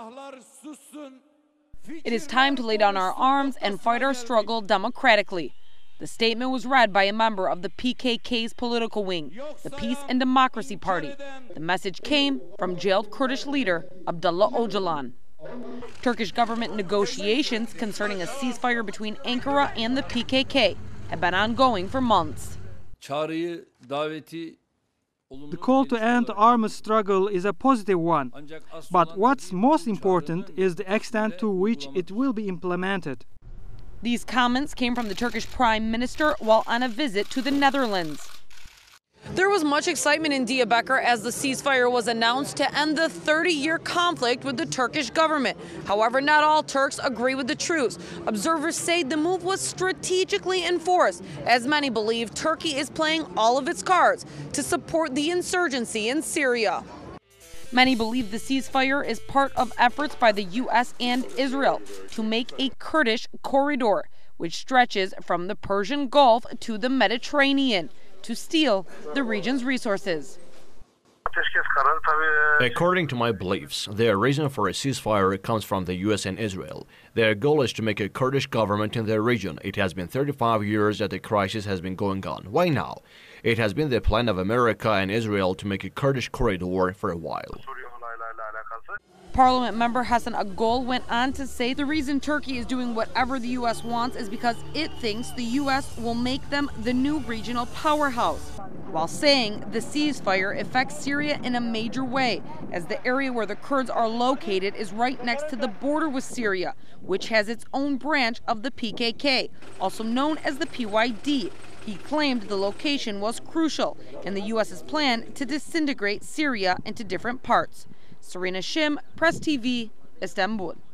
It is time to lay down our arms and fight our struggle democratically. The statement was read by a member of the PKK's political wing, the Peace and Democracy Party. The message came from jailed Kurdish leader Abdullah Öcalan. Turkish government negotiations concerning a ceasefire between Ankara and the PKK have been ongoing for months. The call to end the armed struggle is a positive one, but what's most important is the extent to which it will be implemented. These comments came from the Turkish Prime Minister while on a visit to the Netherlands. There was much excitement in Diyarbakir as the ceasefire was announced to end the 30-year conflict with the Turkish government. However, not all Turks agree with the truce. Observers say the move was strategically enforced, as many believe Turkey is playing all of its cards to support the insurgency in Syria. Many believe the ceasefire is part of efforts by the U.S. and Israel to make a Kurdish corridor, which stretches from the Persian Gulf to the Mediterranean, to steal the region's resources. According to my beliefs, their reason for a ceasefire comes from the U.S. and Israel. Their goal is to make a Kurdish government in their region. It has been 35 years that the crisis has been going on. Why now? It has been the plan of America and Israel to make a Kurdish corridor for a while. Parliament member Hasan Agol went on to say the reason Turkey is doing whatever the U.S. wants is because it thinks the U.S. will make them the new regional powerhouse, while saying the ceasefire affects Syria in a major way, as the area where the Kurds are located is right next to the border with Syria, which has its own branch of the PKK, also known as the PYD. He claimed the location was crucial in the U.S.'s plan to disintegrate Syria into different parts. Serena Shim, Press TV, Istanbul.